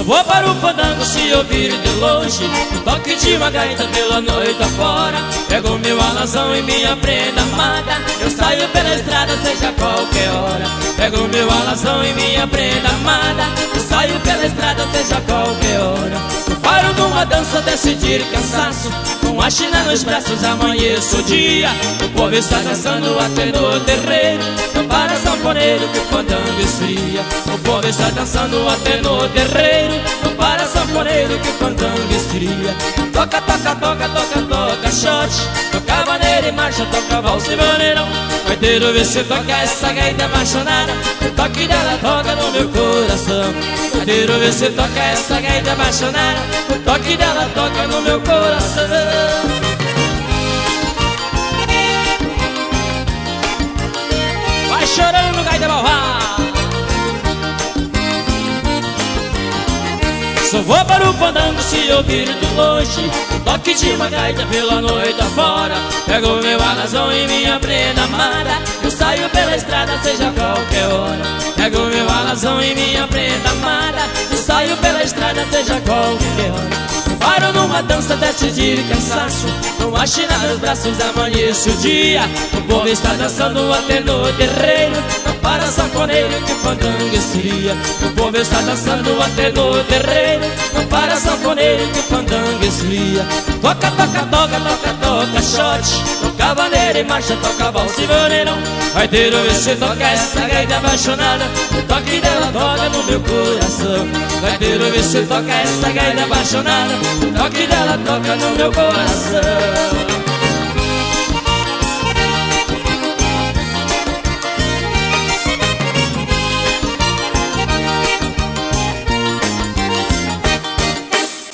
vou para o fandango se ouvir de longe o toque de uma gaita pela noite afora. Pego meu alazão e minha prenda amada, eu saio pela estrada seja qualquer hora. Pego meu alazão e minha prenda amada, eu saio pela estrada seja qualquer hora. Paro numa dança, decidir cansaço, com a china nos braços amanheço o dia. O povo está dançando até no terreiro, não para sanfoneiro que o fandango esfria. O povo está dançando até no terreiro, não para sanfoneiro que o fandango esfria. Toca, toca, toca, toca, toca shot, toca maneira e marcha, toca valsa e maneirão. Gaiteiro, vê se toca essa gaita apaixonada, o toque dela toca no meu coração. Gaiteiro, vê se toca essa gaita apaixonada, o toque dela toca no meu coração. Vai chorando, gaita malvada. Só vou para o fandango se ouvir de longe o toque de uma gaita pela noite afora. Pego meu alazão e minha prenda amada, eu saio pela estrada seja qualquer hora. Pego meu alazão e minha prenda amada, eu saio pela estrada seja qualquer hora. Paro numa dança, decidir cansaço, com a china nos braços amanheço o dia. O povo está dançando até no terreiro, não para sanfoneiro que o fandango esfria. O povo está dançando até no terreiro, não para sanfoneiro que o fandango esfria. Toca, toca, toca, toca, toca shot, toca bandeira e marcha, toca valsa e maneirão. Gaiteiro, vê se toca essa gaita apaixonada, o toque dela toca no meu coração. Gaiteiro, vê se toca essa gaita apaixonada, o toque dela toca no meu coração.